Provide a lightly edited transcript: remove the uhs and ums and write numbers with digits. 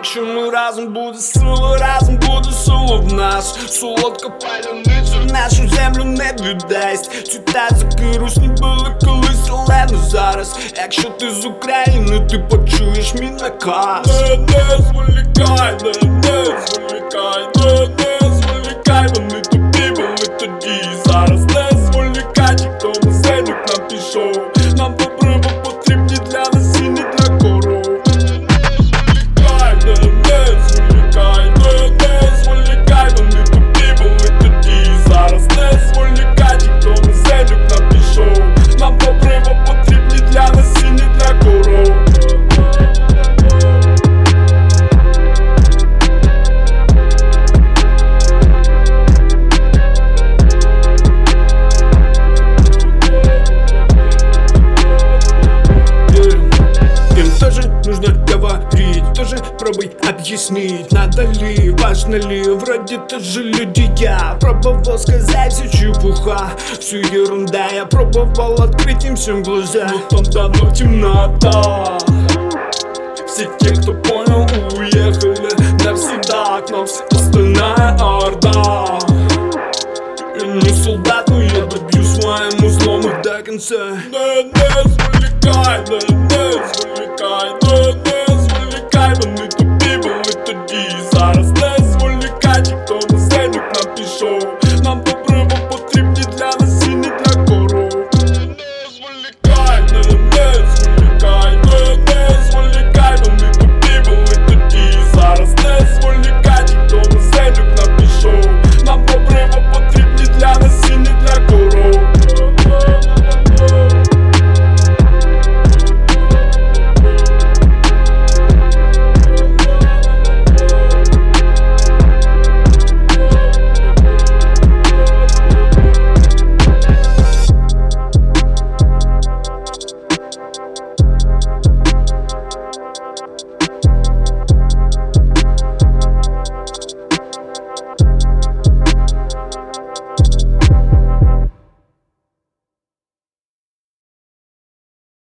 Якщо ми разом, буде сила, разом буде сила в нас. Солодка паляниця нашу землю не віддасть. Цвіта за русні були колись, але не зараз. Якщо ти з України, ти почуєш мій наказ. Не зволікай, не зволікай, не зволікай. Вони тобі були тоді і зараз. Не зволікай, ті, хто на землю к нам пішов. Нам добриво потрібні для нас і не для коров. Не зволікай, не зволікай. Вони тобі були тоді і зараз. Не зволікай, ті, хто на землю к нам пішов. Нам добриво потрібні для нас і не для коров. Нужно говорить, тоже пробуй объяснить. Надо ли, важно ли, вроде тоже люди. Я пробовал сказать всю чепуха, всю ерунда. Я пробовал открыть им всем глаза, но там давно темнота. Все те, кто понял, уехали навсегда. К нам вся остальная орда. Я не солдат, но я добью своим узлом их до конца. Не зволікай, не зволікай.